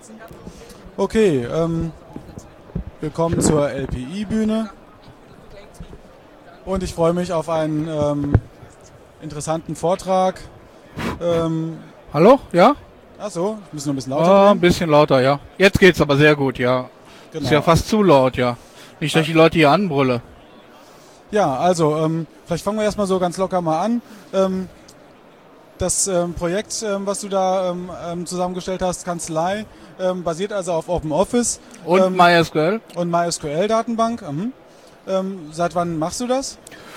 Okay, willkommen zur LPI-Bühne und ich freue mich auf einen interessanten Vortrag. Hallo? Ja? Achso, ich muss noch ein bisschen lauter Ein drehen. bisschen lauter, ja. Jetzt geht's aber sehr gut, ja. Genau. Ist ja fast zu laut, ja. Nicht, dass ich die Leute hier anbrülle. Ja, also, vielleicht fangen wir erstmal so ganz locker mal an. Das Projekt, was du da zusammengestellt hast, Kanzlei, basiert also auf OpenOffice. Und MySQL? Und MySQL-Datenbank. Seit wann machst du das?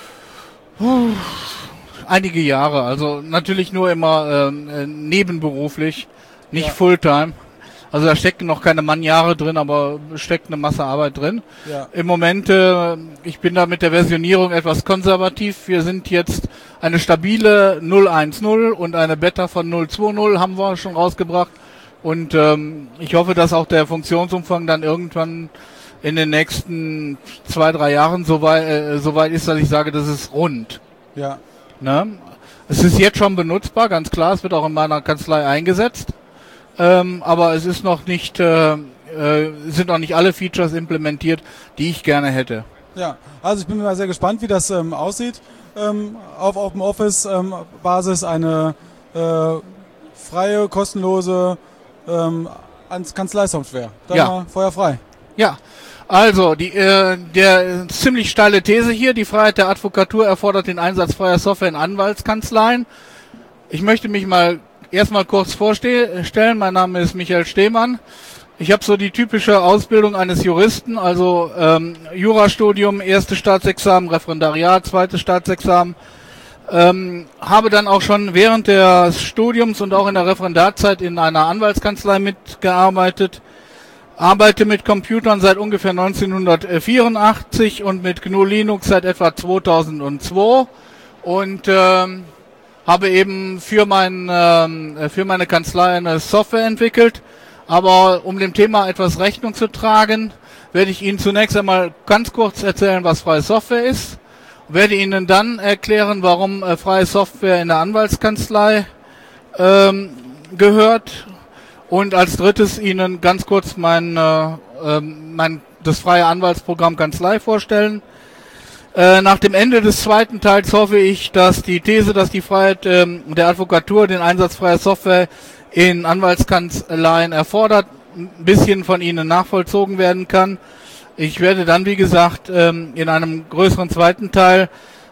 Einige Jahre, also natürlich nur immer nebenberuflich, nicht Ja. Fulltime. Also da stecken noch keine Mannjahre drin, aber steckt eine Masse Arbeit drin. Ja. Im Moment, ich bin da mit der Versionierung etwas konservativ. Wir sind jetzt eine stabile 0.1.0 und eine Beta von 0.2.0 haben wir schon rausgebracht. Und ich hoffe, dass auch der Funktionsumfang dann irgendwann in den nächsten 2-3 Jahren so weit ist, dass ich sage, das ist rund. Ja. Ne? Es ist jetzt schon benutzbar, ganz klar. Es wird auch in meiner Kanzlei eingesetzt. Aber es ist noch nicht, sind noch nicht alle Features implementiert, die ich gerne hätte. Ja, also ich bin mal sehr gespannt, wie das aussieht. Auf OpenOffice Basis eine freie, kostenlose Kanzleisoftware. Dann Ja. mal Feuer frei. Ja, also der ziemlich steile These hier, die Freiheit der Advokatur erfordert den Einsatz freier Software in Anwaltskanzleien. Ich möchte mich mal erstmal kurz vorstellen. Mein Name ist Michael Stehmann. Ich habe so die typische Ausbildung eines Juristen, also Jurastudium, erstes Staatsexamen, Referendariat, zweites Staatsexamen. Habe dann auch schon während des Studiums und auch in der Referendarzeit in einer Anwaltskanzlei mitgearbeitet. Arbeite mit Computern seit ungefähr 1984 und mit GNU Linux seit etwa 2002 und habe eben für meine Kanzlei eine Software entwickelt. Aber um dem Thema etwas Rechnung zu tragen, werde ich Ihnen zunächst einmal ganz kurz erzählen, was freie Software ist. Werde Ihnen dann erklären, warum freie Software in der Anwaltskanzlei gehört. Und als drittes Ihnen ganz kurz das freie Anwaltsprogramm Kanzlei vorstellen. Nach dem Ende des zweiten Teils hoffe ich, dass die These, dass die Freiheit der Advokatur den Einsatz freier Software in Anwaltskanzleien erfordert, ein bisschen von Ihnen nachvollzogen werden kann. Ich werde dann, wie gesagt, in einem größeren zweiten Teil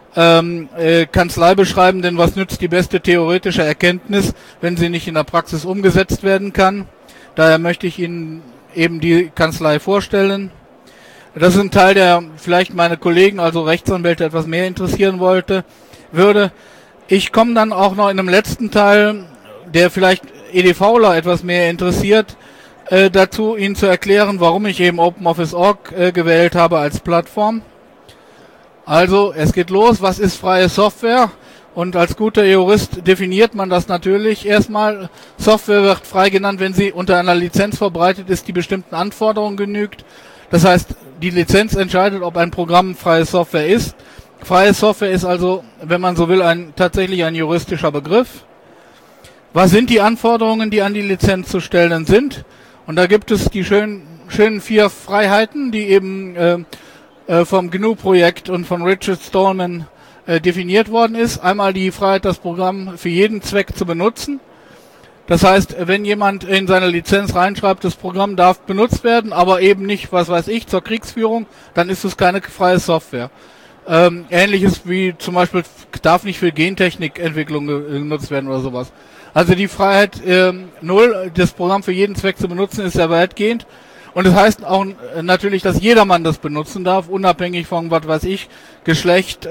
Kanzlei beschreiben, denn was nützt die beste theoretische Erkenntnis, wenn sie nicht in der Praxis umgesetzt werden kann. Daher möchte ich Ihnen eben die Kanzlei vorstellen. Das ist ein Teil, der vielleicht meine Kollegen, also Rechtsanwälte, etwas mehr interessieren würde. Ich komme dann auch noch in einem letzten Teil, der vielleicht EDVler etwas mehr interessiert, dazu, Ihnen zu erklären, warum ich eben OpenOffice.org gewählt habe als Plattform. Also, es geht los. Was ist freie Software? Und als guter Jurist definiert man das natürlich erstmal. Software wird frei genannt, wenn sie unter einer Lizenz verbreitet ist, die bestimmten Anforderungen genügt. Das heißt, die Lizenz entscheidet, ob ein Programm freie Software ist. Freie Software ist also, wenn man so will, tatsächlich ein juristischer Begriff. Was sind die Anforderungen, die an die Lizenz zu stellen sind? Und da gibt es die schönen 4 Freiheiten, die eben vom GNU-Projekt und von Richard Stallman definiert worden ist. Einmal die Freiheit, das Programm für jeden Zweck zu benutzen. Das heißt, wenn jemand in seine Lizenz reinschreibt, das Programm darf benutzt werden, aber eben nicht, was weiß ich, zur Kriegsführung, dann ist es keine freie Software. Ähnliches wie zum Beispiel darf nicht für Gentechnikentwicklung genutzt werden oder sowas. Also die Freiheit 0, das Programm für jeden Zweck zu benutzen, ist sehr weitgehend. Und das heißt auch natürlich, dass jedermann das benutzen darf, unabhängig von, was weiß ich, Geschlecht,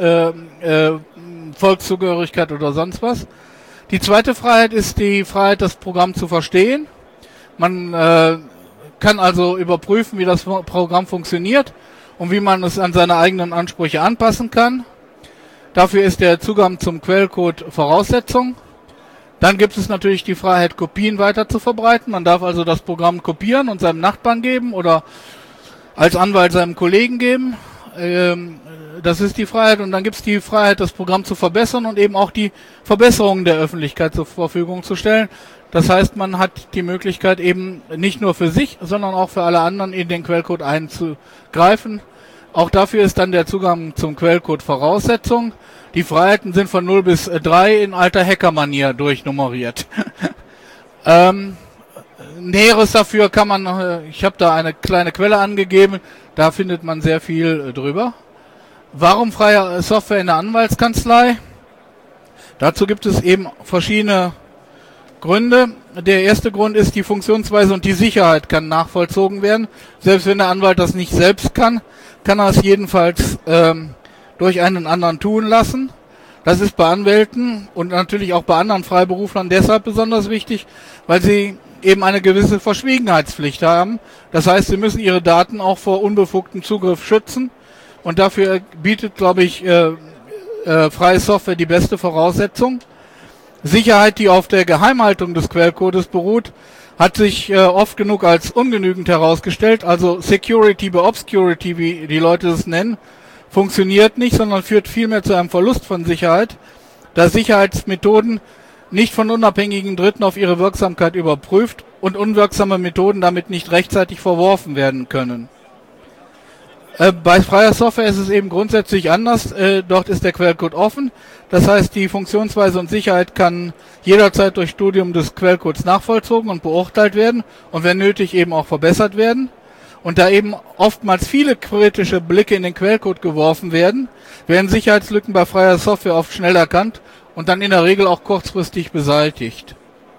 Volkszugehörigkeit oder sonst was. Die zweite Freiheit ist die Freiheit, das Programm zu verstehen. Man kann also überprüfen, wie das Programm funktioniert und wie man es an seine eigenen Ansprüche anpassen kann. Dafür ist der Zugang zum Quellcode Voraussetzung. Dann gibt es natürlich die Freiheit, Kopien weiter zu verbreiten. Man darf also das Programm kopieren und seinem Nachbarn geben oder als Anwalt seinem Kollegen geben. Das ist die Freiheit. Und dann gibt es die Freiheit, das Programm zu verbessern und eben auch die Verbesserungen der Öffentlichkeit zur Verfügung zu stellen. Das heißt, man hat die Möglichkeit eben nicht nur für sich, sondern auch für alle anderen in den Quellcode einzugreifen. Auch dafür ist dann der Zugang zum Quellcode Voraussetzung. Die Freiheiten sind von 0 bis 3 in alter Hacker-Manier durchnummeriert. Näheres dafür kann man, ich habe da eine kleine Quelle angegeben, da findet man sehr viel drüber. Warum freie Software in der Anwaltskanzlei? Dazu gibt es eben verschiedene Gründe. Der erste Grund ist, die Funktionsweise und die Sicherheit kann nachvollzogen werden. Selbst wenn der Anwalt das nicht selbst kann, kann er es jedenfalls durch einen anderen tun lassen. Das ist bei Anwälten und natürlich auch bei anderen Freiberuflern deshalb besonders wichtig, weil sie eben eine gewisse Verschwiegenheitspflicht haben. Das heißt, sie müssen ihre Daten auch vor unbefugtem Zugriff schützen. Und dafür bietet, glaube ich, freie Software die beste Voraussetzung. Sicherheit, die auf der Geheimhaltung des Quellcodes beruht, hat sich oft genug als ungenügend herausgestellt. Also Security by Obscurity, wie die Leute es nennen, funktioniert nicht, sondern führt vielmehr zu einem Verlust von Sicherheit, da Sicherheitsmethoden nicht von unabhängigen Dritten auf ihre Wirksamkeit überprüft und unwirksame Methoden damit nicht rechtzeitig verworfen werden können. Bei freier Software ist es eben grundsätzlich anders. Dort ist der Quellcode offen. Das heißt, die Funktionsweise und Sicherheit kann jederzeit durch Studium des Quellcodes nachvollzogen und beurteilt werden und wenn nötig eben auch verbessert werden. Und da eben oftmals viele kritische Blicke in den Quellcode geworfen werden Sicherheitslücken bei freier Software oft schnell erkannt und dann in der Regel auch kurzfristig beseitigt.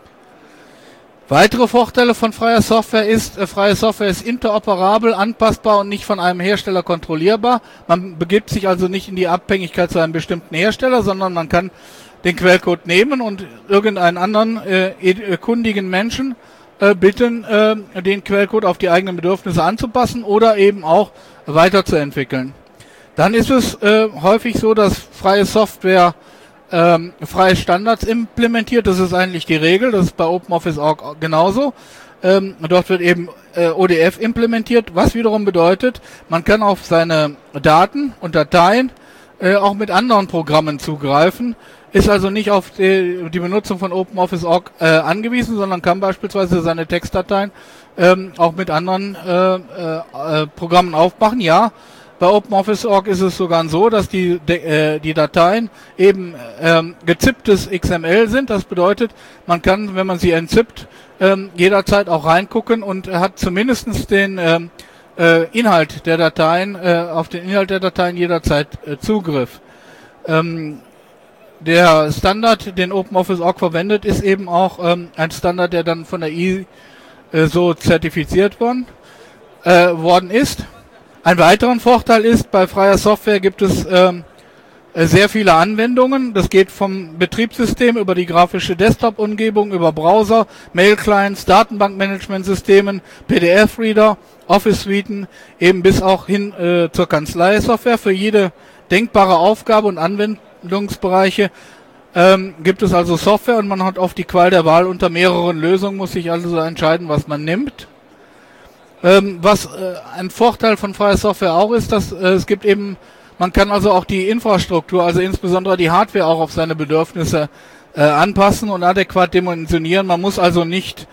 Weitere Vorteile von freier Software ist interoperabel, anpassbar und nicht von einem Hersteller kontrollierbar. Man begibt sich also nicht in die Abhängigkeit zu einem bestimmten Hersteller, sondern man kann den Quellcode nehmen und irgendeinen anderen kundigen Menschen bitten, den Quellcode auf die eigenen Bedürfnisse anzupassen oder eben auch weiterzuentwickeln. Dann ist es häufig so, dass freie Software freie Standards implementiert. Das ist eigentlich die Regel. Das ist bei OpenOffice.org genauso. Dort wird eben ODF implementiert, was wiederum bedeutet, man kann auf seine Daten und Dateien auch mit anderen Programmen zugreifen. Ist also nicht auf die Benutzung von OpenOffice.org angewiesen, sondern kann beispielsweise seine Textdateien auch mit anderen Programmen aufmachen. Ja, bei OpenOffice.org ist es sogar so, dass die Dateien eben gezipptes XML sind. Das bedeutet, man kann, wenn man sie entzippt, jederzeit auch reingucken und hat zumindest den Inhalt der Dateien, auf den Inhalt der Dateien jederzeit Zugriff. Der Standard, den OpenOffice.org verwendet, ist eben auch ein Standard, der dann von der ISO zertifiziert worden ist. Ein weiterer Vorteil ist, bei freier Software gibt es sehr viele Anwendungen. Das geht vom Betriebssystem über die grafische Desktop-Umgebung, über Browser, Mail-Clients, Datenbankmanagementsystemen, PDF-Reader, Office-Suiten, eben bis auch hin zur Kanzlei-Software. Für jede denkbare Aufgabe und Anwendungsbereiche gibt es also Software und man hat oft die Qual der Wahl unter mehreren Lösungen, muss sich also entscheiden, was man nimmt. Was ein Vorteil von freier Software auch ist, dass es gibt eben, man kann also auch die Infrastruktur, also insbesondere die Hardware auch auf seine Bedürfnisse anpassen und adäquat dimensionieren. Man muss also nicht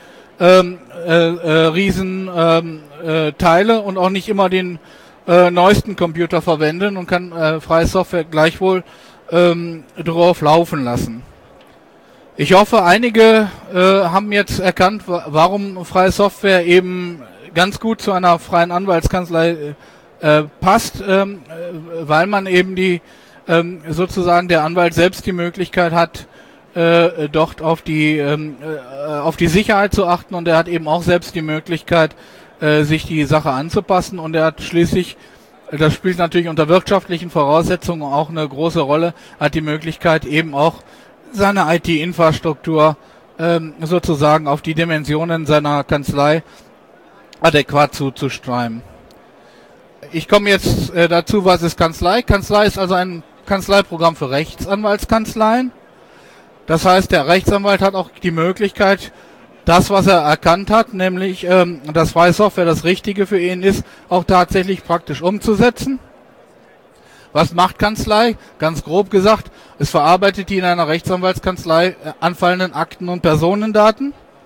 riesen Teile und auch nicht immer den neuesten Computer verwenden und kann freie Software gleichwohl drauf laufen lassen. Ich hoffe, einige haben jetzt erkannt, warum freie Software eben ganz gut zu einer freien Anwaltskanzlei passt, weil man eben sozusagen der Anwalt selbst die Möglichkeit hat, dort auf die Sicherheit zu achten und er hat eben auch selbst die Möglichkeit, sich die Sache anzupassen und er hat schließlich, das spielt natürlich unter wirtschaftlichen Voraussetzungen auch eine große Rolle, hat die Möglichkeit eben auch seine IT-Infrastruktur sozusagen auf die Dimensionen seiner Kanzlei adäquat zuzusteuern. Ich komme jetzt dazu, was ist Kanzlei? Kanzlei ist also ein Kanzleiprogramm für Rechtsanwaltskanzleien. Das heißt, der Rechtsanwalt hat auch die Möglichkeit, das, was er erkannt hat, nämlich dass freie Software das Richtige für ihn ist, auch tatsächlich praktisch umzusetzen. Was macht Kanzlei? Ganz grob gesagt, es verarbeitet die in einer Rechtsanwaltskanzlei anfallenden Akten und Personendaten.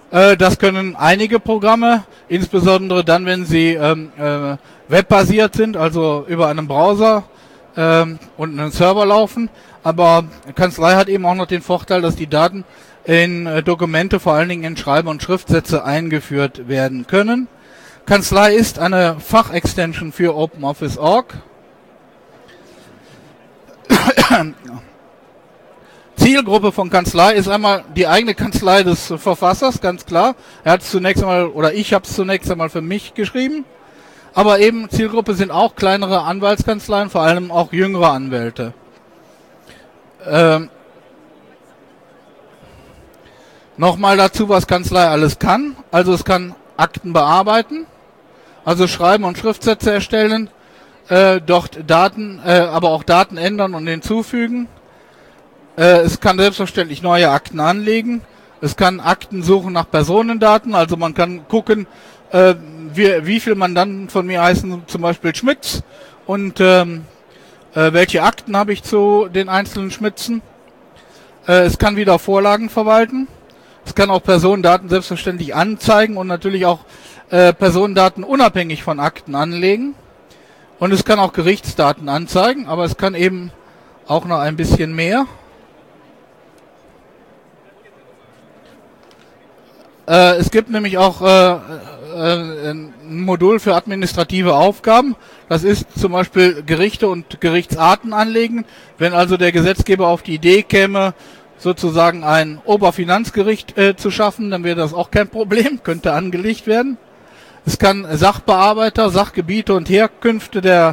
Das können einige Programme, insbesondere dann, wenn sie webbasiert sind, also über einen Browser und einen Server laufen. Aber Kanzlei hat eben auch noch den Vorteil, dass die Daten in Dokumente, vor allen Dingen in Schreibe- und Schriftsätze eingeführt werden können. Kanzlei ist eine Fachextension für OpenOffice.org. Zielgruppe von Kanzlei ist einmal die eigene Kanzlei des Verfassers, ganz klar. Er hat es zunächst einmal, oder ich habe es zunächst einmal für mich geschrieben. Aber eben Zielgruppe sind auch kleinere Anwaltskanzleien, vor allem auch jüngere Anwälte. Nochmal dazu, was Kanzlei alles kann. Also es kann Akten bearbeiten, also schreiben und Schriftsätze erstellen, dort Daten, aber auch Daten ändern und hinzufügen. Es kann selbstverständlich neue Akten anlegen. Es kann Akten suchen nach Personendaten, also man kann gucken, wie viel Mandanten von mir heißen zum Beispiel Schmitz und welche Akten habe ich zu den einzelnen Schmitzen. Es kann wieder Vorlagen verwalten. Es kann auch Personendaten selbstverständlich anzeigen und natürlich auch Personendaten unabhängig von Akten anlegen. Und es kann auch Gerichtsdaten anzeigen, aber es kann eben auch noch ein bisschen mehr. Es gibt nämlich auch ein Modul für administrative Aufgaben. Das ist zum Beispiel Gerichte und Gerichtsarten anlegen. Wenn also der Gesetzgeber auf die Idee käme, sozusagen ein Oberfinanzgericht zu schaffen, dann wäre das auch kein Problem, könnte angelegt werden. Es kann Sachbearbeiter, Sachgebiete und Herkünfte der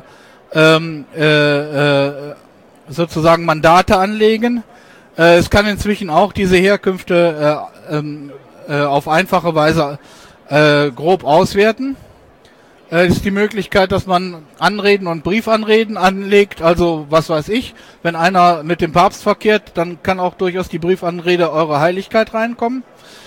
sozusagen Mandate anlegen. Es kann inzwischen auch diese Herkünfte auf einfache Weise grob auswerten. Es ist die Möglichkeit, dass man Anreden und Briefanreden anlegt, also was weiß ich, wenn einer mit dem Papst verkehrt, dann kann auch durchaus die Briefanrede Eure Heiligkeit reinkommen.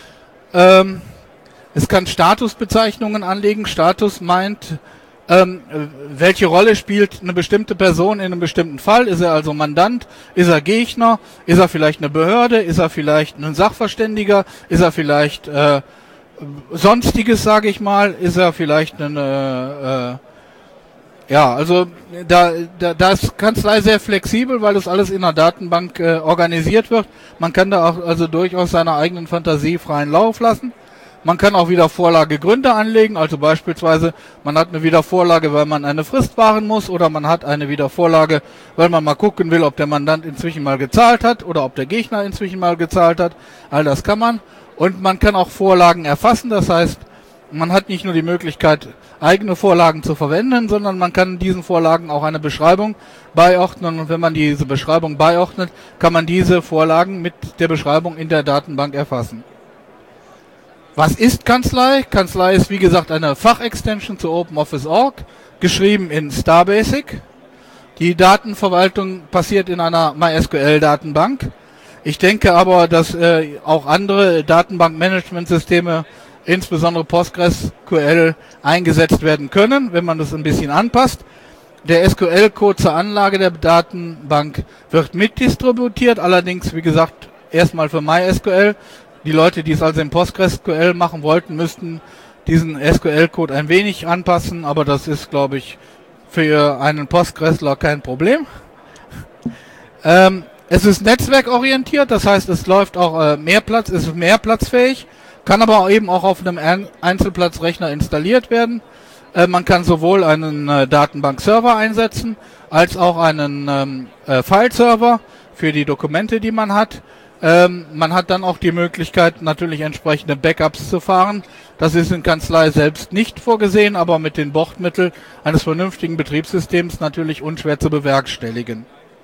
Es kann Statusbezeichnungen anlegen. Status meint, welche Rolle spielt eine bestimmte Person in einem bestimmten Fall. Ist er also Mandant? Ist er Gegner? Ist er vielleicht eine Behörde? Ist er vielleicht ein Sachverständiger? Ist er vielleicht Sonstiges, sage ich mal? Ist er vielleicht eine ja, also da ist Kanzlei sehr flexibel, weil das alles in einer Datenbank organisiert wird. Man kann da auch also durchaus seiner eigenen Fantasie freien Lauf lassen. Man kann auch Wiedervorlagegründe anlegen, also beispielsweise man hat eine Wiedervorlage, weil man eine Frist wahren muss, oder man hat eine Wiedervorlage, weil man mal gucken will, ob der Mandant inzwischen mal gezahlt hat oder ob der Gegner inzwischen mal gezahlt hat. All das kann man. Und man kann auch Vorlagen erfassen, das heißt, man hat nicht nur die Möglichkeit, eigene Vorlagen zu verwenden, sondern man kann diesen Vorlagen auch eine Beschreibung beiordnen. Und wenn man diese Beschreibung beiordnet, kann man diese Vorlagen mit der Beschreibung in der Datenbank erfassen. Was ist Kanzlei? Kanzlei ist, wie gesagt, eine Fachextension zu OpenOffice.org, geschrieben in Starbasic. Die Datenverwaltung passiert in einer MySQL-Datenbank. Ich denke aber, dass auch andere Datenbankmanagementsysteme, insbesondere PostgreSQL, eingesetzt werden können, wenn man das ein bisschen anpasst. Der SQL-Code zur Anlage der Datenbank wird mitdistributiert, allerdings, wie gesagt, erstmal für MySQL. Die Leute, die es also in PostgreSQL machen wollten, müssten diesen SQL-Code ein wenig anpassen, aber das ist, glaube ich, für einen Postgresler kein Problem. Es ist netzwerkorientiert, das heißt, es läuft auch ist mehrplatzfähig, kann aber eben auch auf einem Einzelplatzrechner installiert werden. Man kann sowohl einen Datenbankserver einsetzen, als auch einen File-Server für die Dokumente, die man hat. Man hat dann auch die Möglichkeit, natürlich entsprechende Backups zu fahren. Das ist in Kanzlei selbst nicht vorgesehen, aber mit den Bordmitteln eines vernünftigen Betriebssystems natürlich unschwer zu bewerkstelligen.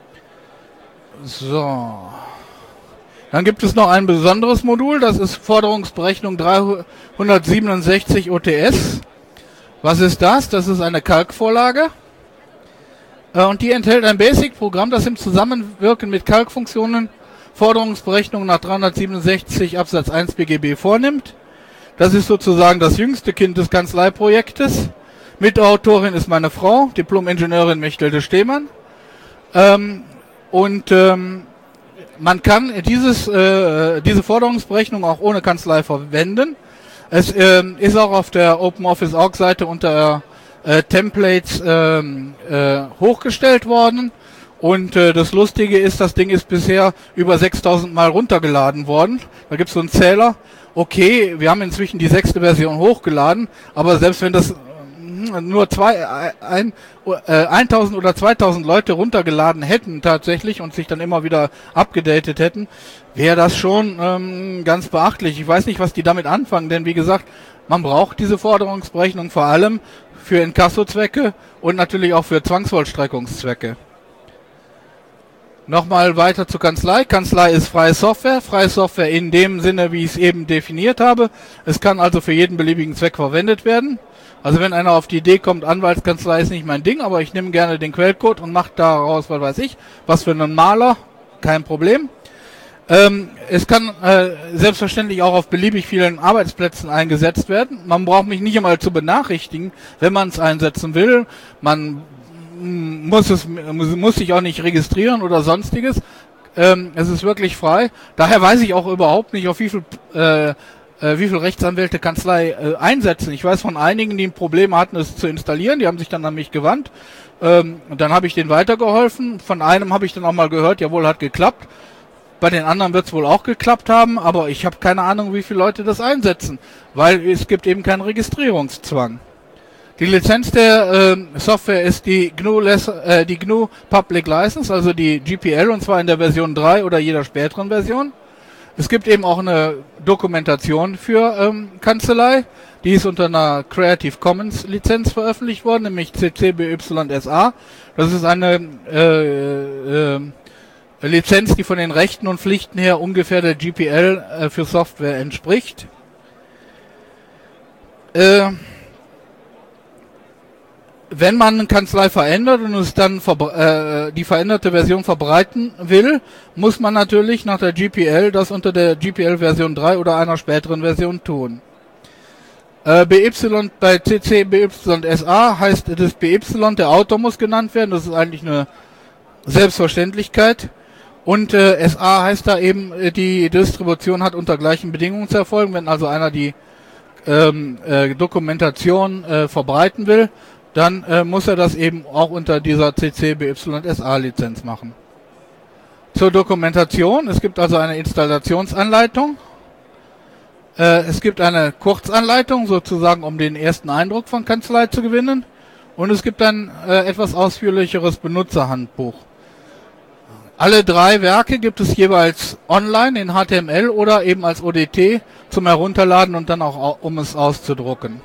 So. Dann gibt es noch ein besonderes Modul, das ist Forderungsberechnung 367 OTS. Was ist das? Das ist eine Calc-Vorlage. Und die enthält ein Basic-Programm, das im Zusammenwirken mit Calc-Funktionen Forderungsberechnung nach 367 Absatz 1 BGB vornimmt. Das ist sozusagen das jüngste Kind des Kanzleiprojektes. Mitautorin ist meine Frau, Diplom-Ingenieurin Mechthild Stehmann. man kann diese Forderungsberechnung auch ohne Kanzlei verwenden. Es ist auch auf der OpenOffice.org Seite unter Templates hochgestellt worden. Und das Lustige ist, das Ding ist bisher über 6000 Mal runtergeladen worden. Da gibt es so einen Zähler. Okay, wir haben inzwischen die 6. Version hochgeladen, aber selbst wenn das nur 1000 oder 2000 Leute runtergeladen hätten tatsächlich und sich dann immer wieder abgedatet hätten, wäre das schon ganz beachtlich. Ich weiß nicht, was die damit anfangen, denn wie gesagt, man braucht diese Forderungsberechnung vor allem für Inkasso-Zwecke und natürlich auch für Zwangsvollstreckungszwecke. Nochmal weiter zur Kanzlei. Kanzlei ist freie Software. Freie Software in dem Sinne, wie ich es eben definiert habe. Es kann also für jeden beliebigen Zweck verwendet werden. Also wenn einer auf die Idee kommt, Anwaltskanzlei ist nicht mein Ding, aber ich nehme gerne den Quellcode und mache daraus, was weiß ich, was für einen Maler, kein Problem. Es kann selbstverständlich auch auf beliebig vielen Arbeitsplätzen eingesetzt werden. Man braucht mich nicht einmal zu benachrichtigen, wenn man es einsetzen will. Man muss sich auch nicht registrieren oder sonstiges. Es ist wirklich frei. Daher weiß ich auch überhaupt nicht, auf wie viel Rechtsanwälte Kanzlei einsetzen. Ich weiß von einigen, die ein Problem hatten, es zu installieren. Die haben sich dann an mich gewandt. Und dann habe ich denen weitergeholfen. Von einem habe ich dann auch mal gehört, jawohl, hat geklappt. Bei den anderen wird es wohl auch geklappt haben, aber ich habe keine Ahnung, wie viele Leute das einsetzen, weil es gibt eben keinen Registrierungszwang. Die Lizenz der Software ist die GNU Public License, also die GPL, und zwar in der Version 3 oder jeder späteren Version. Es gibt eben auch eine Dokumentation für Kanzlei, die ist unter einer Creative Commons Lizenz veröffentlicht worden, nämlich CC BY-SA. Das ist eine Lizenz, die von den Rechten und Pflichten her ungefähr der GPL für Software entspricht. Wenn man eine Kanzlei verändert und es dann die veränderte Version verbreiten will, muss man natürlich nach der GPL das unter der GPL Version 3 oder einer späteren Version tun. Bei CC BY-SA heißt das BY, der Autor muss genannt werden, das ist eigentlich eine Selbstverständlichkeit. Und SA heißt da eben, die Distribution hat unter gleichen Bedingungen zu erfolgen. Wenn also einer die Dokumentation verbreiten will, dann muss er das eben auch unter dieser CC BY-SA Lizenz machen. Zur Dokumentation, es gibt also eine Installationsanleitung. Es gibt eine Kurzanleitung, sozusagen um den ersten Eindruck von Kanzlei zu gewinnen. Und es gibt ein etwas ausführlicheres Benutzerhandbuch. Alle 3 Werke gibt es jeweils online in HTML oder eben als ODT zum Herunterladen und dann auch um es auszudrucken.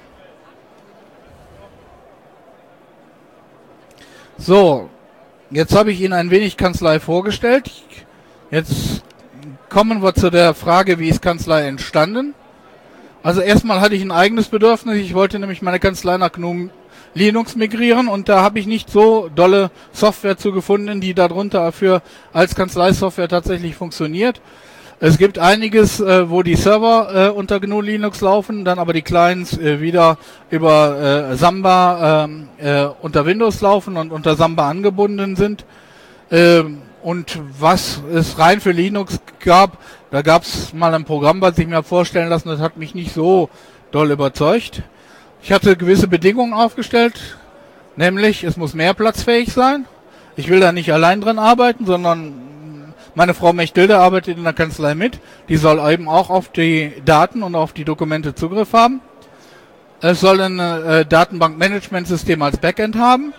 So, jetzt habe ich Ihnen ein wenig Kanzlei vorgestellt. Jetzt kommen wir zu der Frage, wie ist Kanzlei entstanden? Also erstmal hatte ich ein eigenes Bedürfnis. Ich wollte nämlich meine Kanzlei nach GNU Linux migrieren und da habe ich nicht so dolle Software zu gefunden, die darunter dafür als Kanzleisoftware tatsächlich funktioniert. Es gibt einiges, wo die Server unter GNU Linux laufen, dann aber die Clients wieder über Samba unter Windows laufen und unter Samba angebunden sind. Und was es rein für Linux gab, da gab es mal ein Programm, was ich mir vorstellen lassen, das hat mich nicht so doll überzeugt. Ich hatte gewisse Bedingungen aufgestellt, nämlich es muss mehrplatzfähig sein. Ich will da nicht allein dran arbeiten, sondern meine Frau Mechtilde arbeitet in der Kanzlei mit. Die soll eben auch auf die Daten und auf die Dokumente Zugriff haben. Es soll ein Datenbankmanagementsystem als Backend haben.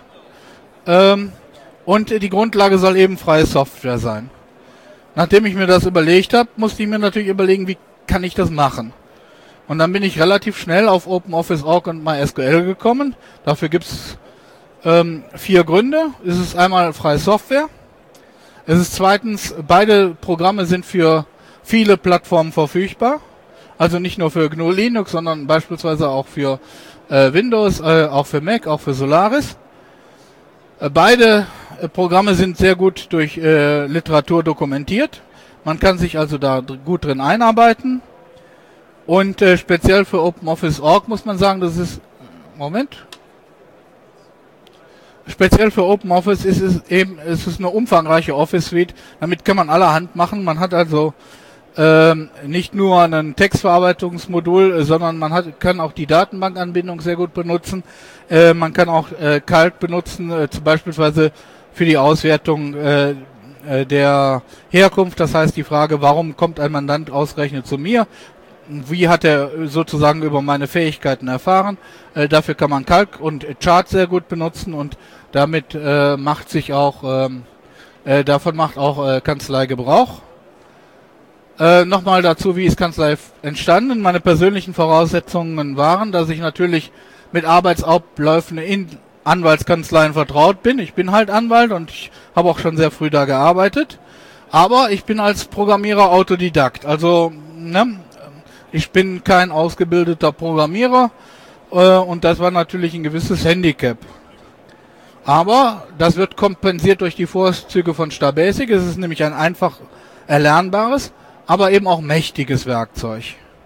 Und die Grundlage soll eben freie Software sein. Nachdem ich mir das überlegt habe, musste ich mir natürlich überlegen, wie kann ich das machen. Und dann bin ich relativ schnell auf OpenOffice.org und MySQL gekommen. Dafür gibt es 4 Gründe. Es ist einmal freie Software. Es ist zweitens, beide Programme sind für viele Plattformen verfügbar. Also nicht nur für GNU Linux, sondern beispielsweise auch für Windows, auch für Mac, auch für Solaris. Beide Programme sind sehr gut durch Literatur dokumentiert. Man kann sich also da gut drin einarbeiten. Und speziell für OpenOffice.org muss man sagen, das ist speziell für OpenOffice ist es eine umfangreiche Office Suite. Damit kann man allerhand machen. Man hat also nicht nur ein Textverarbeitungsmodul, sondern kann auch die Datenbankanbindung sehr gut benutzen. Man kann auch Calc benutzen, beispielsweise für die Auswertung der Herkunft. Das heißt die Frage, warum kommt ein Mandant ausgerechnet zu mir? Wie hat er sozusagen über meine Fähigkeiten erfahren? Dafür kann man Calc und Chart sehr gut benutzen und damit davon macht auch Kanzlei Gebrauch. Nochmal dazu, wie ist Kanzlei entstanden? Meine persönlichen Voraussetzungen waren, dass ich natürlich mit Arbeitsabläufen in Anwaltskanzleien vertraut bin. Ich bin halt Anwalt und ich habe auch schon sehr früh da gearbeitet. Aber ich bin als Programmierer Autodidakt. Also ich bin kein ausgebildeter Programmierer und das war natürlich ein gewisses Handicap. Aber das wird kompensiert durch die Vorzüge von StarBasic. Es ist nämlich ein einfach erlernbares, aber eben auch mächtiges Werkzeug.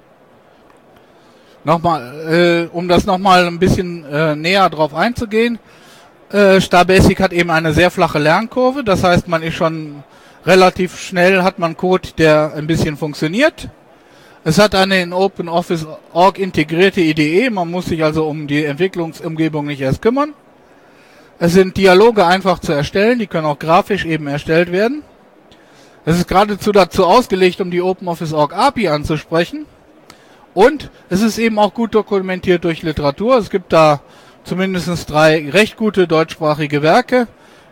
Nochmal, um das nochmal ein bisschen näher drauf einzugehen, StarBasic hat eben eine sehr flache Lernkurve, das heißt, man ist schon relativ schnell, hat man Code, der ein bisschen funktioniert. Es hat eine in OpenOffice.org integrierte IDE, man muss sich also um die Entwicklungsumgebung nicht erst kümmern. Es sind Dialoge einfach zu erstellen, die können auch grafisch eben erstellt werden. Es ist geradezu dazu ausgelegt, um die OpenOffice.org API anzusprechen. Und es ist eben auch gut dokumentiert durch Literatur. Es gibt da zumindest 3 recht gute deutschsprachige Werke.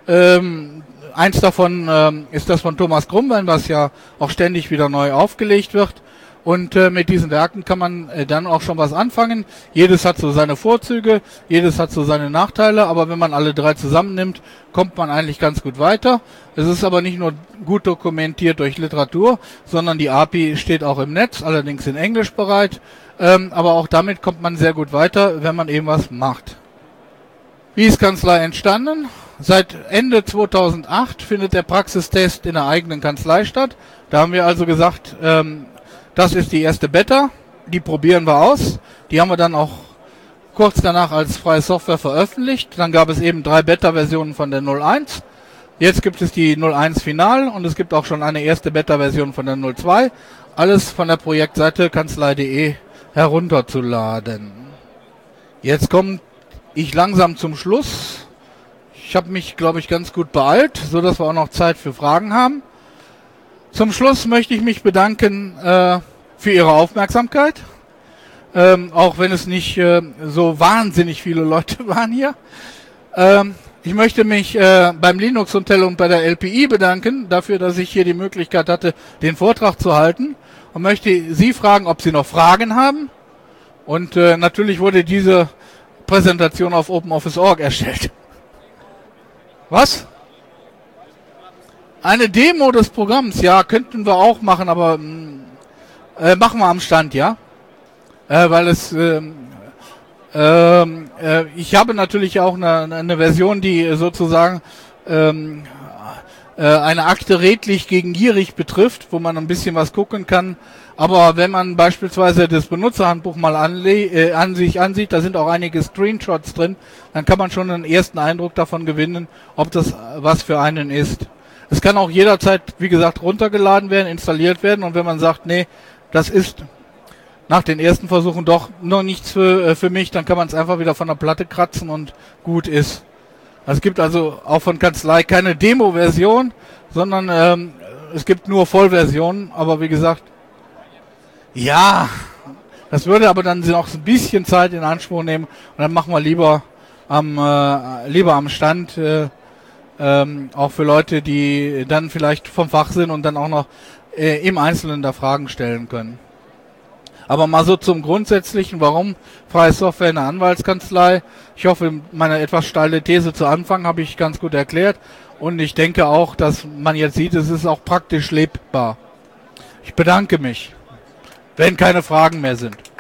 Eins davon ist das von Thomas Grumbein, was ja auch ständig wieder neu aufgelegt wird. Und mit diesen Werken kann man dann auch schon was anfangen. Jedes hat so seine Vorzüge, jedes hat so seine Nachteile, aber wenn man alle 3 zusammennimmt, kommt man eigentlich ganz gut weiter. Es ist aber nicht nur gut dokumentiert durch Literatur, sondern die API steht auch im Netz, allerdings in Englisch bereit. Aber auch damit kommt man sehr gut weiter, wenn man eben was macht. Wie ist Kanzlei entstanden? Seit Ende 2008 findet der Praxistest in der eigenen Kanzlei statt. Da haben wir also gesagt, das ist die erste Beta, die probieren wir aus. Die haben wir dann auch kurz danach als freie Software veröffentlicht. Dann gab es eben 3 Beta-Versionen von der 0.1. Jetzt gibt es die 0.1 Final und es gibt auch schon eine erste Beta-Version von der 0.2. Alles von der Projektseite kanzlei.de herunterzuladen. Jetzt komme ich langsam zum Schluss. Ich habe mich, glaube ich, ganz gut beeilt, so dass wir auch noch Zeit für Fragen haben. Zum Schluss möchte ich mich bedanken für Ihre Aufmerksamkeit, auch wenn es nicht so wahnsinnig viele Leute waren hier. Ich möchte mich beim Linux Hotel und bei der LPI bedanken, dafür, dass ich hier die Möglichkeit hatte, den Vortrag zu halten und möchte Sie fragen, ob Sie noch Fragen haben. Und natürlich wurde diese Präsentation auf OpenOffice.org erstellt. Was? Eine Demo des Programms, ja, könnten wir auch machen, aber machen wir am Stand, ja? Weil es, ich habe natürlich auch eine Version, die sozusagen eine Akte redlich gegen gierig betrifft, wo man ein bisschen was gucken kann. Aber wenn man beispielsweise das Benutzerhandbuch mal sich ansieht, da sind auch einige Screenshots drin, dann kann man schon einen ersten Eindruck davon gewinnen, ob das was für einen ist. Es kann auch jederzeit, wie gesagt, runtergeladen werden, installiert werden und wenn man sagt, nee, das ist nach den ersten Versuchen doch noch nichts für mich, dann kann man es einfach wieder von der Platte kratzen und gut ist. Es gibt also auch von Kanzlei keine Demo-Version, sondern es gibt nur Vollversionen, aber wie gesagt, ja, das würde aber dann noch ein bisschen Zeit in Anspruch nehmen und dann machen wir lieber am Stand, auch für Leute, die dann vielleicht vom Fach sind und dann auch noch im Einzelnen da Fragen stellen können. Aber mal so zum Grundsätzlichen, warum freie Software in der Anwaltskanzlei. Ich hoffe, meine etwas steile These zu Anfang habe ich ganz gut erklärt. Und ich denke auch, dass man jetzt sieht, es ist auch praktisch lebbar. Ich bedanke mich, wenn keine Fragen mehr sind.